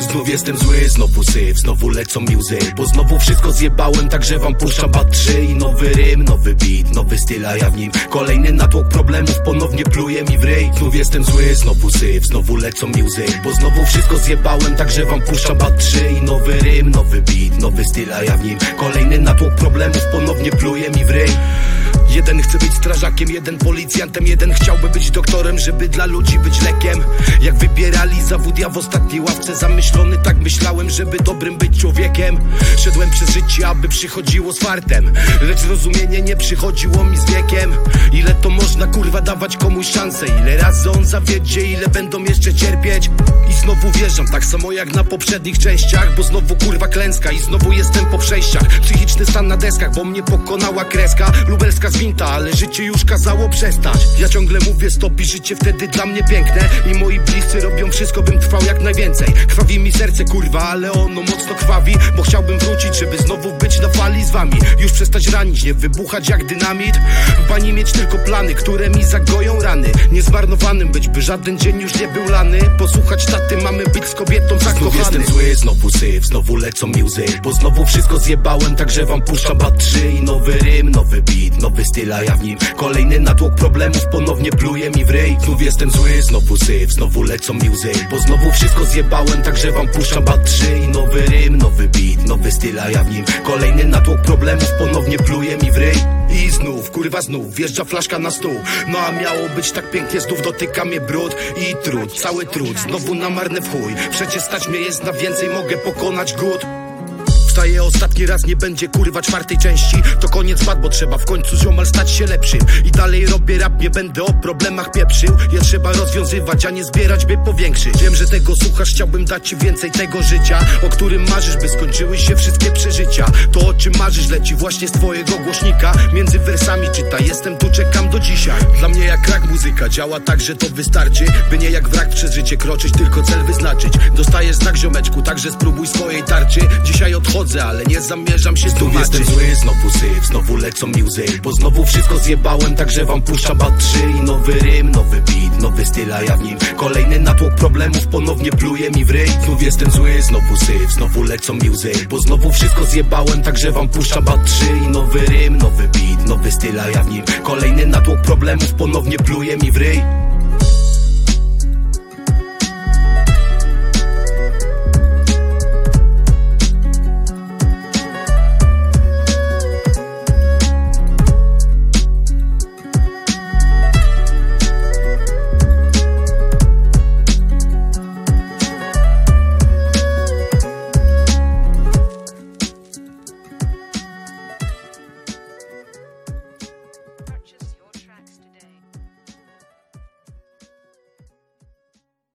Znów jestem zły, znowu syf, znowu lecą muzy, bo znowu wszystko zjebałem, także wam puszczam Bad 3 i nowy rym, nowy beat, nowy styl, a ja w nim kolejny natłok problemów, ponownie pluje mi w ryj. Znów jestem zły, znowu syf, znowu lecą muzy, bo znowu wszystko zjebałem, także wam puszczam Bad 3 i nowy rym, nowy beat, nowy styl, a ja w nim kolejny natłok problemów, ponownie pluje mi w ryj. Jeden chce być strażakiem, jeden policjantem, jeden chciałby być doktorem, żeby dla ludzi być lekiem. Jak wybierali zawód, ja w ostatniej ławce zamyślony, tak myślałem, żeby dobrym być człowiekiem. Szedłem przez życie, aby przychodziło z fartem, lecz zrozumienie nie przychodziło mi z wiekiem. Ile to można kurwa dawać komuś szansę, ile razy on zawiedzie, ile będą jeszcze cierpieć. I znowu wjeżdżam, tak samo jak na poprzednich częściach, bo znowu kurwa klęska i znowu jestem po przejściach. Psychiczny stan na deskach, bo mnie pokonała kreska lubelska zwinta, ale życie już kazało przestać. Ja ciągle mówię stop i życie wtedy dla mnie piękne, i moi bliscy robią wszystko, bym trwał jak najwięcej. Krwawi mi serce kurwa, ale ono mocno krwawi, bo chciałbym wrócić, żeby znowu być na fali z wami. Już przestać ranić, nie wybuchać jak dynamit. W bani mieć tylko plany, które mi zagoją rany. Niezmarnowanym być, by żaden dzień już nie był lany. Posłuchać taty, mamy być z kobietą zakochany. Znów jestem zły, znowu syf, znowu lecą muzy, bo znowu wszystko zjebałem, także wam puszczam Bad 3 i nowy rym, nowy beat, nowy styl, a ja w nim kolejny natłok problemów, ponownie pluje mi w ryj. Znów jestem zły, znowu syf, znowu lecą muzy, bo znowu wszystko zjebałem, także wam puszczam Bad 3 i nowy rym, nowy beat, nowy styl, a ja w nim kolejny natłok problemów, ponownie pluje mi w ryj. I znów, kurwa znów, wjeżdża flaszka na stół. No a miało być tak pięknie, znów dotyka mnie brud i trud, cały trud, znowu na marne w chuj. Przecież stać mnie jest na więcej, mogę pokonać głód. Wstaję ostatni raz, nie będzie kurwa czwartej części. To koniec bad, bo trzeba w końcu ziomal stać się lepszym. I dalej robię rap, nie będę o problemach pieprzył. Je trzeba rozwiązywać, a nie zbierać, by powiększyć. Wiem, że tego słuchasz, chciałbym dać ci więcej tego życia, o którym marzysz, by skończyły się wszystkie przeżycia. To o czym marzysz leci właśnie z twojego głośnika. Między wersami czytaj, jestem tu, czekam do dzisiaj. Dla mnie jak rak muzyka działa tak, że to wystarczy, by nie jak wrak przez życie kroczyć, tylko cel wyznaczyć. Dostajesz znak ziomeczku, także spróbuj swojej tarczy. Dzisiaj odchodzę, ale nie zamierzam się tłumaczyć. Znów jestem zły, znowu syf, znowu lecą muzy, bo znowu wszystko zjebałem, także wam puszczam Bad 3 i nowy rym, nowy beat, nowy styl, a ja w nim kolejny natłok problemów, ponownie pluje mi w ryj. Znów jestem zły, znowu syf, znowu lecą muzy, bo znowu wszystko zjebałem, także wam puszczam Bad 3 i nowy rym, nowy beat, nowy styl, a ja w nim kolejny natłok problemów, ponownie pluje mi w ryj.